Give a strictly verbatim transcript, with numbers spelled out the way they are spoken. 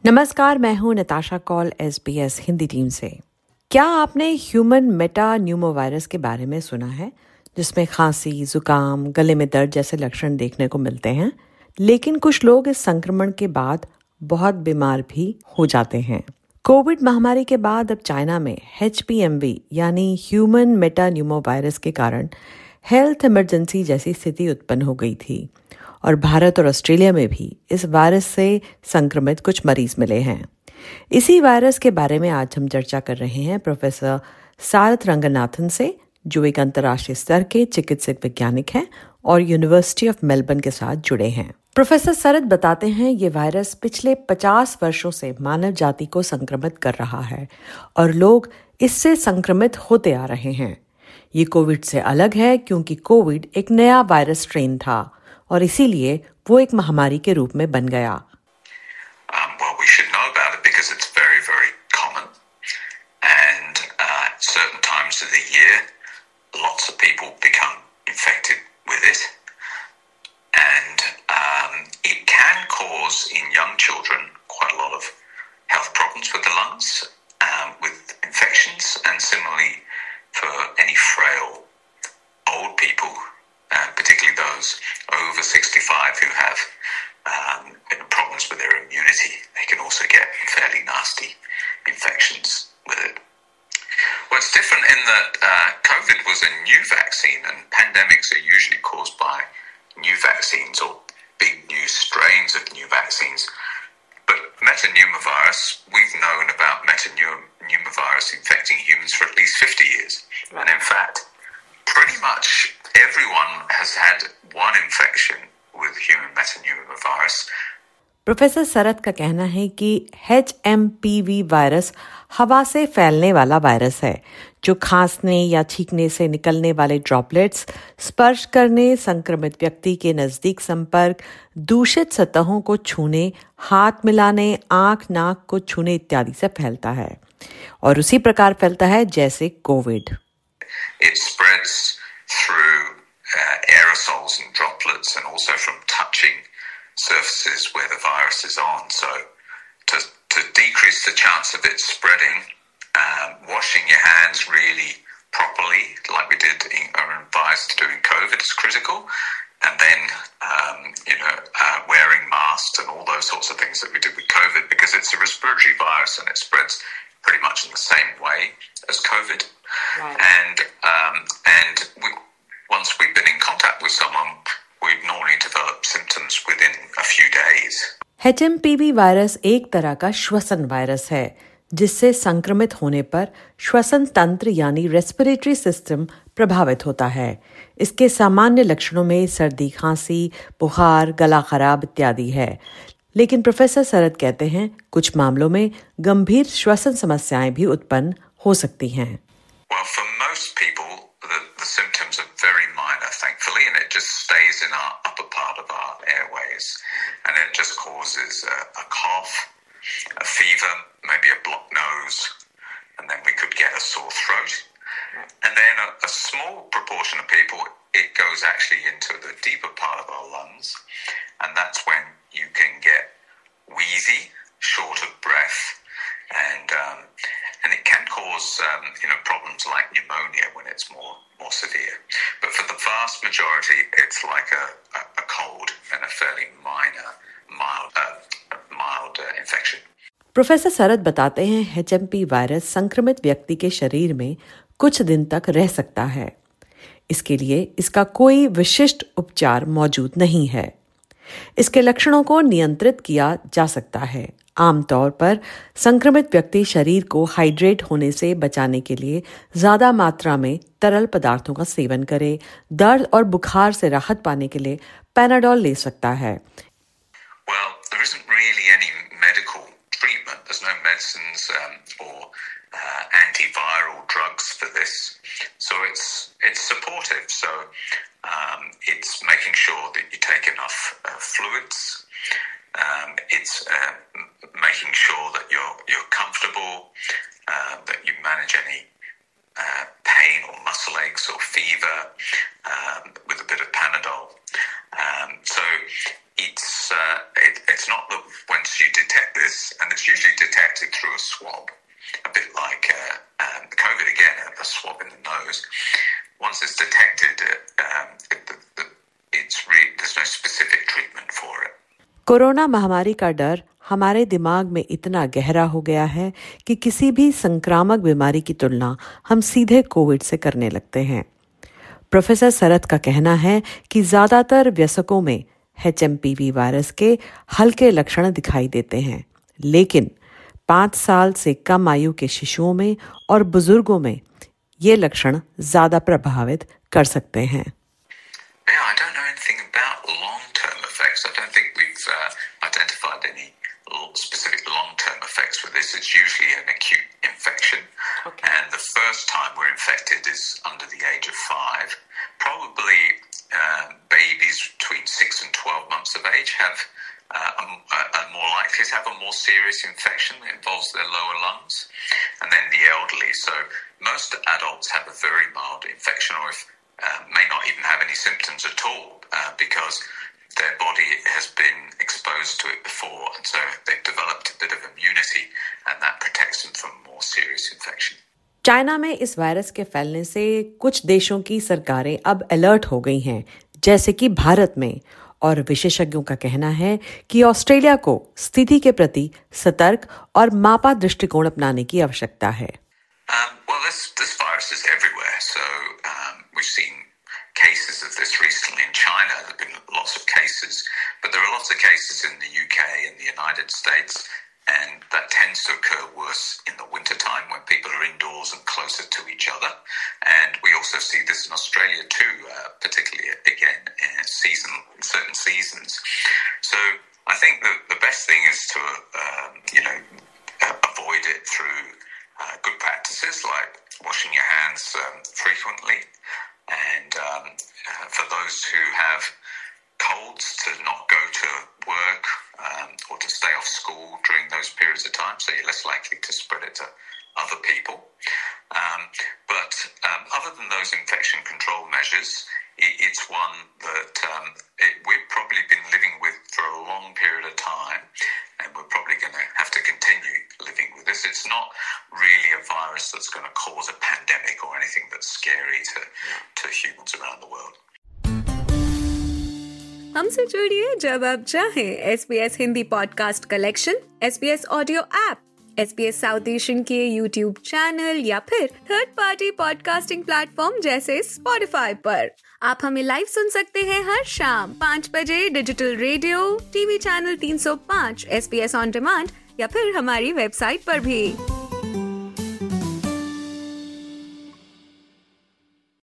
नमस्कार, मैं हूं नताशा कौल एसबीएस हिंदी टीम से। क्या आपने ह्यूमन मेटा न्यूमोवायरस के बारे में सुना है, जिसमें खांसी, जुकाम, गले में दर्द जैसे लक्षण देखने को मिलते हैं? लेकिन कुछ लोग इस संक्रमण के बाद बहुत बीमार भी हो जाते हैं। कोविड महामारी के बाद अब चाइना में एच पी एम वी यानी ह्यूमन मेटा न्यूमोवायरस के कारण हेल्थ इमरजेंसी जैसी स्थिति उत्पन्न हो गई थी और भारत और ऑस्ट्रेलिया में भी इस वायरस से संक्रमित कुछ मरीज मिले हैं। इसी वायरस के बारे में आज हम चर्चा कर रहे हैं प्रोफेसर सारथ रंगनाथन से, जो एक अंतर्राष्ट्रीय स्तर के चिकित्सक वैज्ञानिक हैं और यूनिवर्सिटी ऑफ मेलबर्न के साथ जुड़े हैं। प्रोफेसर सरथ बताते हैं ये वायरस पिछले पचास वर्षों से मानव जाति को संक्रमित कर रहा है और लोग इससे संक्रमित होते आ रहे हैं। ये कोविड से अलग है क्योंकि कोविड एक नया वायरस स्ट्रेन था और इसीलिए वो एक महामारी के रूप में बन गया। Um, well, we should know about it because it's very, very common. And uh, at certain times of the year, lots of people become infected with it. And um, it can cause in young children quite a lot of health problems with the lungs, um, with infections, and similarly for any frail old people. Uh, particularly those over sixty-five who have um, problems with their immunity. They can also get fairly nasty infections with it. Well, it's different in that uh, COVID was a new vaccine, and pandemics are usually caused by new vaccines or big new strains of new vaccines. But metapneumovirus, we've known about metapneumovirus infecting humans for at least fifty years. Right. And in fact, pretty much everyone has had one infection with human metapneumovirus. Professor Sarath का कहना है कि H M P V virus हवा से फैलने वाला virus है, जो खांसने या छींकने से निकलने वाले ड्रॉपलेट्स, स्पर्श करने, संक्रमित व्यक्ति के नजदीक संपर्क, दूषित सतहों को छूने, हाथ मिलाने, आंख नाक को छूने इत्यादि से फैलता है और उसी प्रकार फैलता है जैसे Covid. It spreads through uh, aerosols and droplets, and also from touching surfaces where the virus is on. So to, to decrease the chance of it spreading, um, washing your hands really properly, like we did in, or advised to do in COVID, is critical. And then, um, you know, uh, wearing masks and all those sorts of things that we did with COVID, because it's a respiratory virus and it spreads pretty much in the same way as COVID. Right. And um, and we, once we've been in contact with someone, we'd normally develop symptoms within a few days. H M P V virus एक तरह का श्वसन virus है, जिससे संक्रमित होने पर श्वसन तंत्र यानी रेस्पिरेटरी सिस्टम प्रभावित होता है। इसके सामान्य लक्षणों में सर्दी, खांसी, बुखार, गला खराब इत्यादि है। लेकिन प्रोफेसर सरथ कहते हैं कुछ मामलों में गंभीर श्वसन समस्याएं भी उत्पन्न हो सकती हैं। Well, for most people, the, the symptoms are very minor, thankfully, and it just stays in our upper part of our airways, and it just causes a, a cough, a fever, maybe a blocked nose, and then we could get a sore throat. And then a, a small proportion of people, it goes actually into the deeper part of our lungs, and that's when you can get wheezy, short of breath, and um, and it can cause um, you know problems like pneumonia when it's more more severe. But for the vast majority, it's like a, a, a cold and a fairly minor, mild, uh, mild uh, infection. Professor Sarath बताते हैं H M P virus संक्रमित व्यक्ति के शरीर में कुछ दिन तक रह सकता है। इसके लिए इसका कोई विशिष्ट उपचार मौजूद नहीं है। इसके लक्षणों को नियंत्रित किया जा सकता है। आमतौर पर संक्रमित व्यक्ति शरीर को हाइड्रेट होने से बचाने के लिए ज्यादा मात्रा में तरल पदार्थों का सेवन करे, दर्द और बुखार से राहत पाने के लिए पैनाडोल ले सकता है। Well, there isn't really any medical treatment. There's no medicines um, or uh, antiviral drugs for this. So it's it's supportive. So um, it's making sure that you take enough uh, fluids. Um, it's uh, making sure that you're you're comfortable, uh, that you manage any uh, pain or muscle aches or fever um, with a bit of Panadol. Um, so it's uh, it, it's not that once you detect this, and it's usually detected through a swab, a bit like uh, um, COVID again, a swab in the nose. Once it's detected, uh, um, it, it, it's re- there's no specific treatment for it. Corona महामारी का डर हमारे दिमाग में इतना गहरा हो गया है कि किसी भी संक्रामक बीमारी की तुलना हम सीधे कोविड से करने लगते हैं। प्रोफेसर सरत का कहना है कि ज्यादातर वयस्कों में H M P V virus के हल्के लक्षण दिखाई देते हैं, लेकिन पाँच साल से कम आयु के शिशुओं में और बुजुर्गों में ये लक्षण ज्यादा प्रभावित कर सकते हैं। Yeah, I don't know anything about long-term effects. I don't think we've uh, identified any specific long-term effects with this. It's usually an acute infection. Okay. And the first time we're infected is under the age of five. Probably uh, babies between six and twelve months of age have uh, are, are more likely to have a more serious infection that involves their lower lungs. And then the elderly. So most adults have a very mild infection, or if Uh, may not even have any symptoms at all uh, because their body has been exposed to it before, and so they've developed a bit of immunity, and that protects them from more serious infection. China में इस virus के फैलने से कुछ देशों की सरकारें अब अलर्ट हो गई हैं, जैसे कि भारत में, और विशेषज्ञों का कहना है कि ऑस्ट्रेलिया को स्थिति के प्रति सतर्क और मापा दृष्टिकोण अपनाने की आवश्यकता है। Um, well, this, this virus is everywhere, so um, we've seen cases of this recently in China. There have been lots of cases, but there are lots of cases in the U K and the United States, and that tends to occur worse in the wintertime when people are indoors and closer to each other. And we also see this in Australia too, uh, particularly, again, in season, certain seasons. So I think the, the best thing is to, um, you know, avoid it through Uh, good practices like washing your hands um, frequently, and um, uh, for those who have colds, to not go to work um, or to stay off school during those periods of time, so you're less likely to spread it to other people. Um, but um, other than those infection control measures, it, it's one that um, it, we've probably been living with for a long period of time, and we're probably going to have to continue living with this. It's not really a virus that's going to cause a pandemic or anything that's scary to, to humans around the world. हमसे जुड़िए जब आप चाहें। S B S Hindi podcast collection, S B S audio app, S B S south Asian के YouTube channel या फिर third party podcasting platform जैसे Spotify पर। आप हमें लाइव सुन सकते हैं हर शाम पाँच बजे डिजिटल रेडियो, टीवी चैनल तीन सौ पाँच, S B S on demand या फिर हमारी वेबसाइट पर भी।